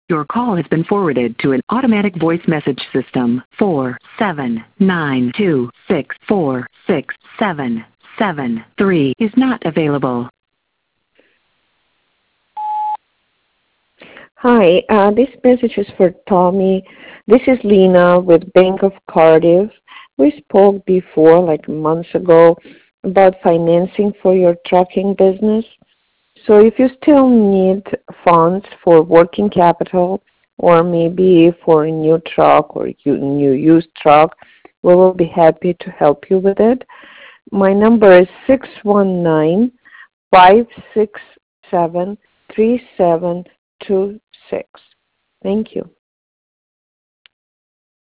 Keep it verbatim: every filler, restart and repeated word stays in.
Your call has been forwarded to an automatic voice message system. Four seven nine two six four six seven seven three is not available. Hi, uh, this message is for Tommy. This is Lena with Bank of Cardiff. We spoke before, like months ago, about financing for your trucking business. So if you still need funds for working capital or maybe for a new truck or a new used truck, we will be happy to help you with it. My number is six one nine, five six seven, three seven two six. Thank you.